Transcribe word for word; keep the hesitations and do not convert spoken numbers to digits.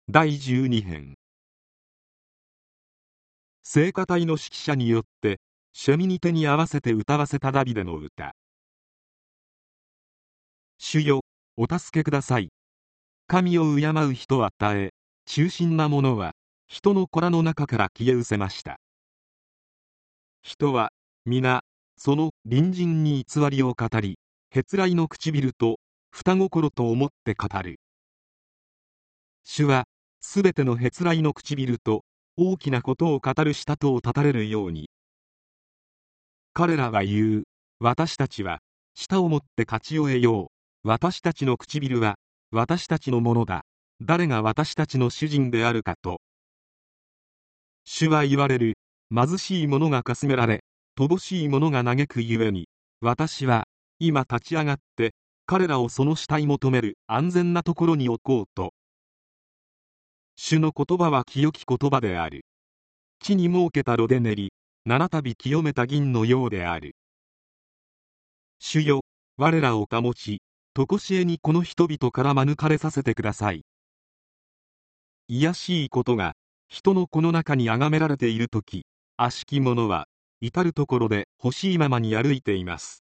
だいじゅうに編。聖歌隊の指揮者によってシェミニテに合わせて歌わせたダビデの歌。主よ、お助けください。神を敬う人は絶え、忠心な者は人の子らの中から消え失せました。人は皆その隣人に偽りを語り、へつらいの唇と双心と思って語る。主はすべてのへつらいの唇と大きなことを語る舌とを断たれるように、彼らは言う。私たちは舌をもって勝ちを得よう。私たちの唇は私たちのものだ。誰が私たちの主人であるかと。主は言われる。貧しい者がかすめられ、乏しい者が嘆くゆえに、私は今立ち上がって彼らをその死体求める安全なところに置こうと。主の言葉は清き言葉である。地に設けた炉で練り、七度清めた銀のようである。主よ、我らを保ち、常しえにこの人々から免れさせてください。卑しいことが人の子の中に崇められているとき、悪しき者は至るところで欲しいままに歩いています。